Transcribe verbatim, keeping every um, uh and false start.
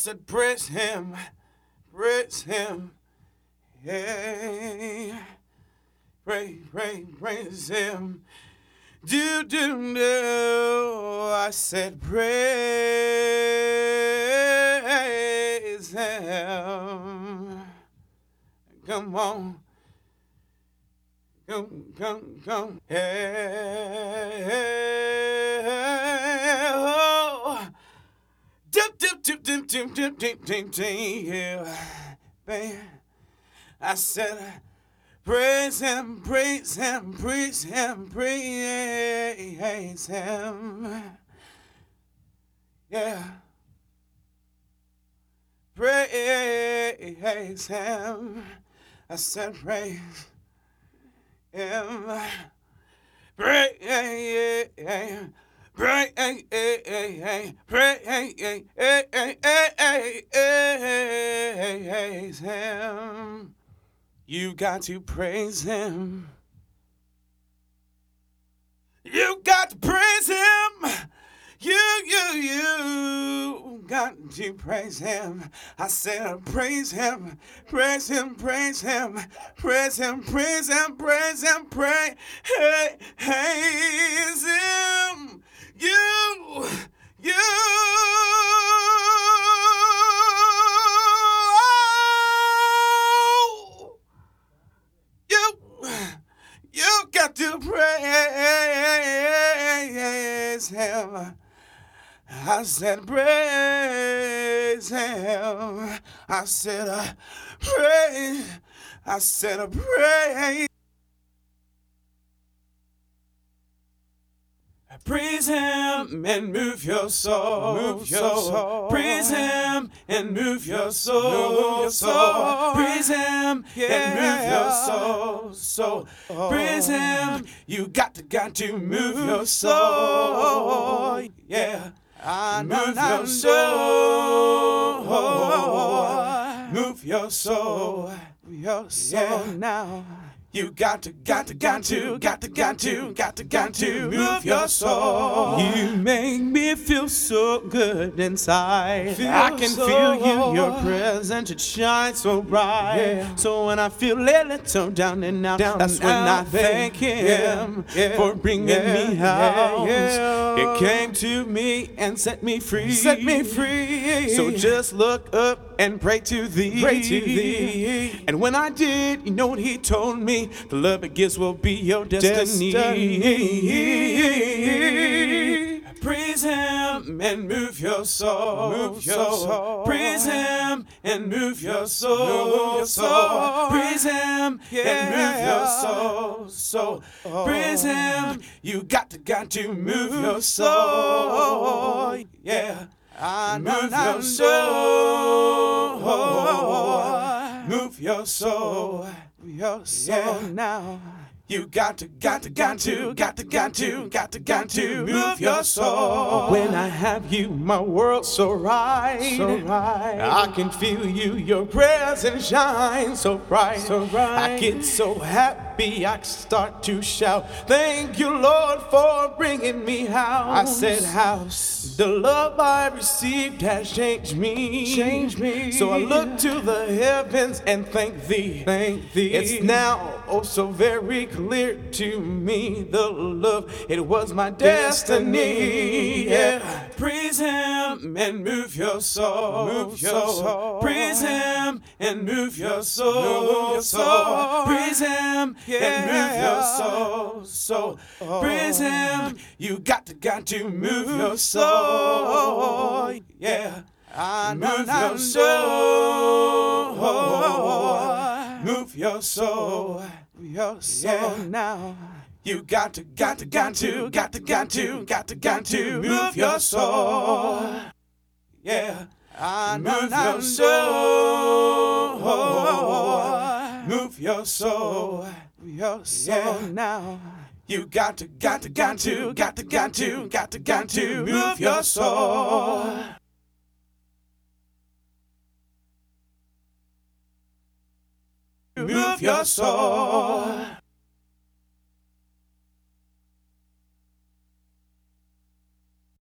said, praise him, praise him, yeah. Pray, pray, praise him. Do, do, do. I said, praise him. Come on. Come, come, come. Hey, oh. Dip, dip, dip, dip, dip, dip, dip, dip, dip, yeah. Babe, I said, praise him, praise him, praise him, praise him. Yeah. Praise him. I said, praise him. Praise him. Praise, praise him. You got to praise him. You got to praise him. You, you, you got to praise him. I said, praise him, praise him, praise him, praise him, praise him, praise him, praise him. You, you, you, you got to praise him. I said, praise him. I said, uh, praise. I said, uh, praise. Praise him and move your soul. Move your soul. Praise him and move your soul. Move your soul. Praise him yeah. and move your soul. So oh. praise him. You got to got to move your soul. Yeah. I move your soul. Move your soul. Your soul yeah. now. You got to, got to, got to, got to, got to, got to, got to move your soul. You make me feel so good inside. Feel I can so feel you, your presence, it shines so bright. Yeah. So when I feel a little down and out, down that's and when out, I thank him yeah. Yeah. for bringing yeah. me out. Yeah. Yeah. It came to me and set me free. Set me free. So just look up and pray to thee. Pray to thee. And when I did, you know what he told me? The love it gives will be your destiny. destiny. Praise him and move your soul. Move your soul. Praise him and move your soul. Move your soul. Praise him yeah. and move your soul. So oh. praise him. You got to got to move your soul. Yeah. I move your soul. Move your soul. Your soul yeah. now. You got to, got to, got to, got to, got to, got to, got to move your soul. When I have you, my world's so right. So right. I can feel you, your presence shine so bright. So bright. I get so happy, I start to shout. Thank you, Lord, for bringing me house. I said house. The love I received has changed me. Changed me. So I look to the heavens and thank thee. Thank thee. It's now oh so very clear to me the love, it was my destiny. Yeah. Praise him and move your soul. Move your soul. Praise him and move your soul. Move your soul. Praise him yeah. and move your soul. So oh. praise him. You got to got to move your soul. Yeah. I move your soul. Move your soul. Your soul yeah. now. You got to, got to, got to, got to, got to, got to, got to move your soul. Yeah. I move your soul. Move your soul. Your soul yeah. now. You got to, got to, got to, got to, got to, got to, got to move your soul. Move your soul.